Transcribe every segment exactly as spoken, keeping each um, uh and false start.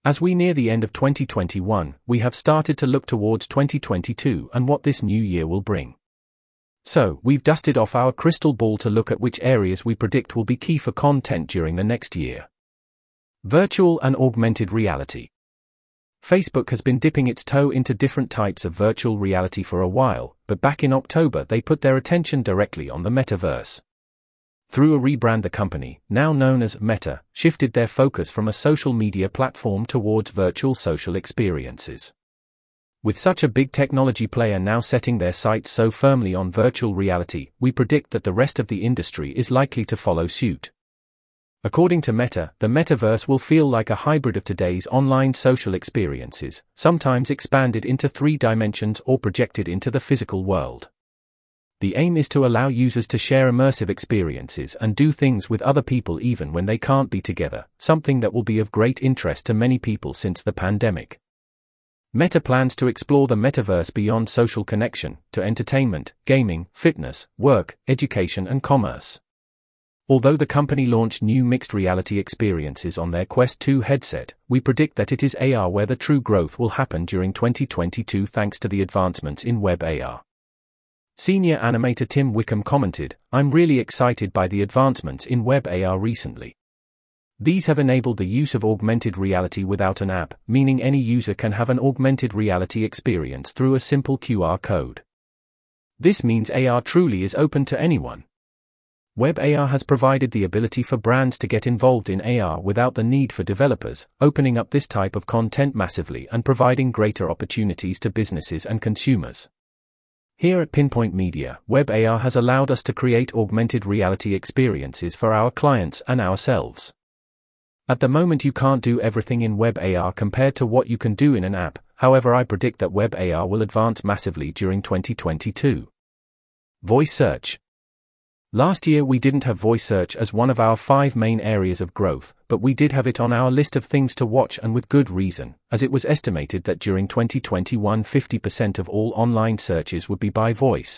As we near the end of twenty twenty-one, we have started to look towards twenty twenty-two and what this new year will bring. So, we've dusted off our crystal ball to look at which areas we predict will be key for content during the next year. Virtual and augmented reality. Facebook has been dipping its toe into different types of virtual reality for a while, but back in October they put their attention directly on the metaverse. Through a rebrand, the company, now known as Meta, shifted their focus from a social media platform towards virtual social experiences. With such a big technology player now setting their sights so firmly on virtual reality, we predict that the rest of the industry is likely to follow suit. According to Meta, the metaverse will feel like a hybrid of today's online social experiences, sometimes expanded into three dimensions or projected into the physical world. The aim is to allow users to share immersive experiences and do things with other people even when they can't be together, something that will be of great interest to many people since the pandemic. Meta plans to explore the metaverse beyond social connection, to entertainment, gaming, fitness, work, education and commerce. Although the company launched new mixed reality experiences on their Quest two headset, we predict that it is A R where the true growth will happen during twenty twenty-two thanks to the advancements in web A R. Senior animator Tim Wickham commented, "I'm really excited by the advancements in web A R recently. These have enabled the use of augmented reality without an app, meaning any user can have an augmented reality experience through a simple Q R code. This means A R truly is open to anyone. Web A R has provided the ability for brands to get involved in A R without the need for developers, opening up this type of content massively and providing greater opportunities to businesses and consumers. Here at Pinpoint Media, Web A R has allowed us to create augmented reality experiences for our clients and ourselves. At the moment you can't do everything in Web A R compared to what you can do in an app, however I predict that Web A R will advance massively during twenty twenty-two. Voice search. Last year we didn't have voice search as one of our five main areas of growth, but we did have it on our list of things to watch, and with good reason, as it was estimated that during twenty twenty-one fifty percent of all online searches would be by voice.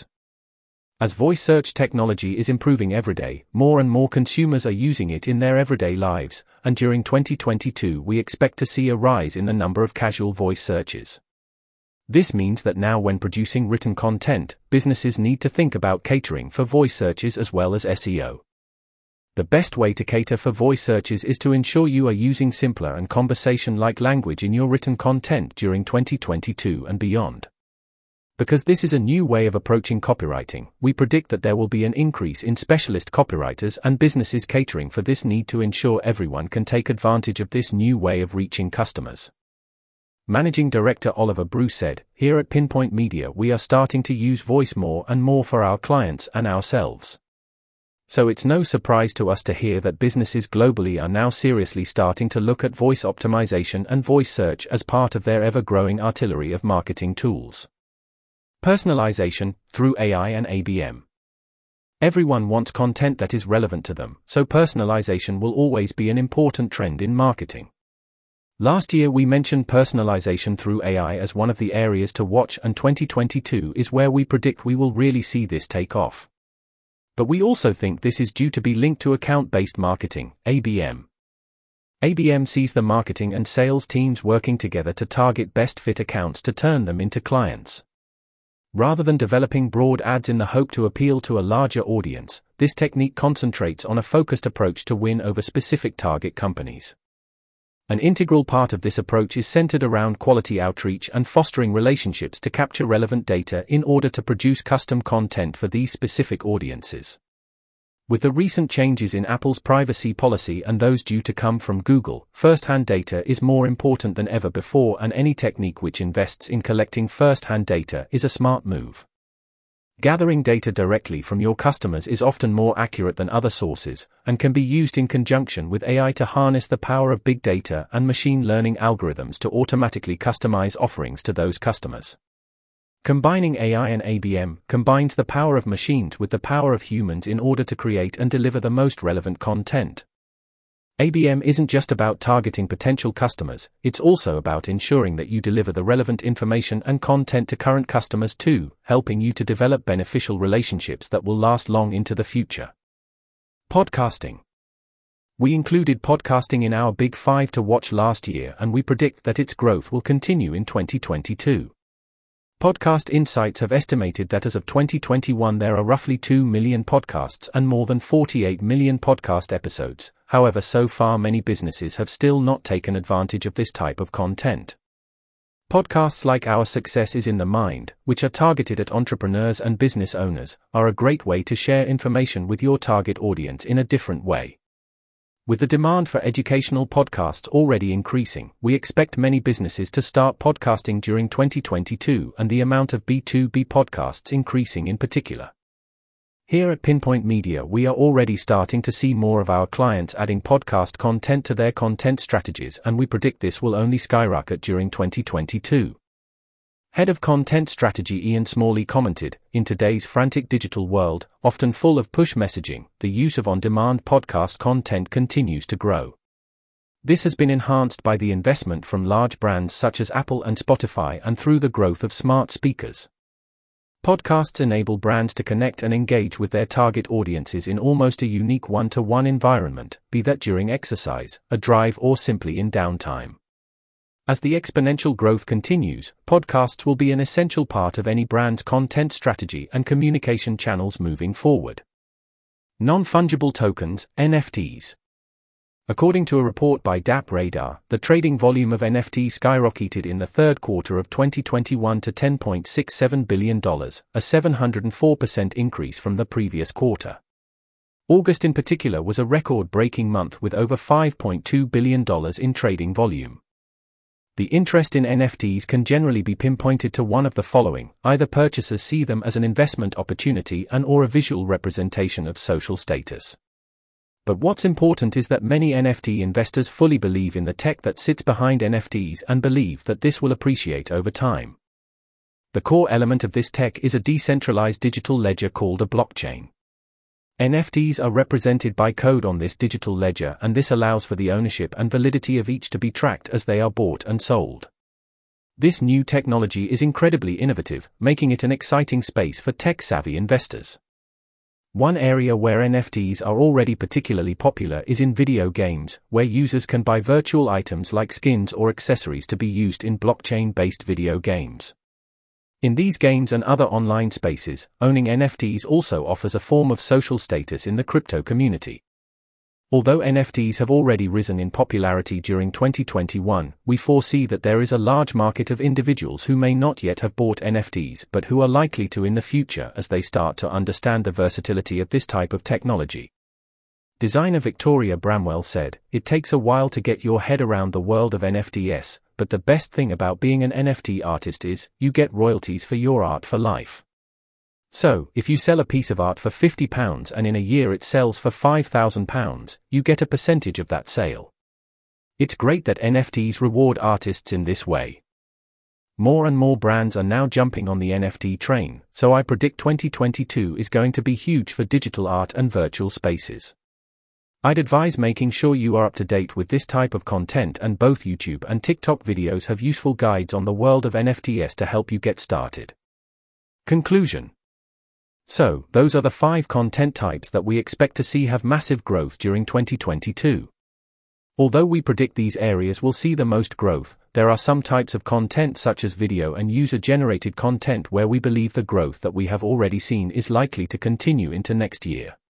As voice search technology is improving every day, more and more consumers are using it in their everyday lives, and during twenty twenty-two we expect to see a rise in the number of casual voice searches. This means that now when producing written content, businesses need to think about catering for voice searches as well as S E O. The best way to cater for voice searches is to ensure you are using simpler and conversation-like language in your written content during twenty twenty-two and beyond. Because this is a new way of approaching copywriting, we predict that there will be an increase in specialist copywriters and businesses catering for this need to ensure everyone can take advantage of this new way of reaching customers. Managing Director Oliver Bruce said, "Here at Pinpoint Media we are starting to use voice more and more for our clients and ourselves. So it's no surprise to us to hear that businesses globally are now seriously starting to look at voice optimization and voice search as part of their ever-growing artillery of marketing tools." Personalization, through A I and A B M. Everyone wants content that is relevant to them, so personalization will always be an important trend in marketing. Last year we mentioned personalization through A I as one of the areas to watch, and twenty twenty-two is where we predict we will really see this take off. But we also think this is due to be linked to account-based marketing, A B M. A B M sees the marketing and sales teams working together to target best fit accounts to turn them into clients. Rather than developing broad ads in the hope to appeal to a larger audience, this technique concentrates on a focused approach to win over specific target companies. An integral part of this approach is centered around quality outreach and fostering relationships to capture relevant data in order to produce custom content for these specific audiences. With the recent changes in Apple's privacy policy and those due to come from Google, first-hand data is more important than ever before, and any technique which invests in collecting first-hand data is a smart move. Gathering data directly from your customers is often more accurate than other sources, and can be used in conjunction with A I to harness the power of big data and machine learning algorithms to automatically customize offerings to those customers. Combining A I and A B M combines the power of machines with the power of humans in order to create and deliver the most relevant content. A B M isn't just about targeting potential customers, it's also about ensuring that you deliver the relevant information and content to current customers too, helping you to develop beneficial relationships that will last long into the future. Podcasting. We included podcasting in our Big Five to watch last year, and we predict that its growth will continue in twenty twenty-two. Podcast Insights have estimated that as of twenty twenty-one there are roughly two million podcasts and more than forty-eight million podcast episodes. However, so far many businesses have still not taken advantage of this type of content. Podcasts like Our Success is in the Mind, which are targeted at entrepreneurs and business owners, are a great way to share information with your target audience in a different way. With the demand for educational podcasts already increasing, we expect many businesses to start podcasting during twenty twenty-two and the amount of B two B podcasts increasing in particular. Here at Pinpoint Media, we are already starting to see more of our clients adding podcast content to their content strategies, and we predict this will only skyrocket during twenty twenty-two. Head of Content Strategy Ian Smalley commented, "In today's frantic digital world, often full of push messaging, the use of on-demand podcast content continues to grow. This has been enhanced by the investment from large brands such as Apple and Spotify and through the growth of smart speakers. Podcasts enable brands to connect and engage with their target audiences in almost a unique one-to-one environment, be that during exercise, a drive, or simply in downtime. As the exponential growth continues, podcasts will be an essential part of any brand's content strategy and communication channels moving forward." Non-fungible tokens, N F Ts. According to a report by DappRadar, the trading volume of N F Ts skyrocketed in the third quarter of twenty twenty-one to ten point six seven billion dollars, a seven hundred four percent increase from the previous quarter. August in particular was a record-breaking month with over five point two billion dollars in trading volume. The interest in N F Ts can generally be pinpointed to one of the following: either purchasers see them as an investment opportunity and or a visual representation of social status. But what's important is that many N F T investors fully believe in the tech that sits behind N F Ts and believe that this will appreciate over time. The core element of this tech is a decentralized digital ledger called a blockchain. N F Ts are represented by code on this digital ledger, and this allows for the ownership and validity of each to be tracked as they are bought and sold. This new technology is incredibly innovative, making it an exciting space for tech-savvy investors. One area where N F Ts are already particularly popular is in video games, where users can buy virtual items like skins or accessories to be used in blockchain-based video games. In these games and other online spaces, owning N F Ts also offers a form of social status in the crypto community. Although N F Ts have already risen in popularity during twenty twenty-one, we foresee that there is a large market of individuals who may not yet have bought N F Ts but who are likely to in the future as they start to understand the versatility of this type of technology. Designer Victoria Bramwell said, "It takes a while to get your head around the world of N F Ts, but the best thing about being an N F T artist is, you get royalties for your art for life. So, if you sell a piece of art for fifty pounds and in a year it sells for five thousand pounds, you get a percentage of that sale. It's great that N F Ts reward artists in this way." More and more brands are now jumping on the N F T train, so I predict twenty twenty-two is going to be huge for digital art and virtual spaces. I'd advise making sure you are up to date with this type of content, and both YouTube and TikTok videos have useful guides on the world of N F Ts to help you get started. Conclusion. So, those are the five content types that we expect to see have massive growth during twenty twenty-two. Although we predict these areas will see the most growth, there are some types of content such as video and user-generated content where we believe the growth that we have already seen is likely to continue into next year.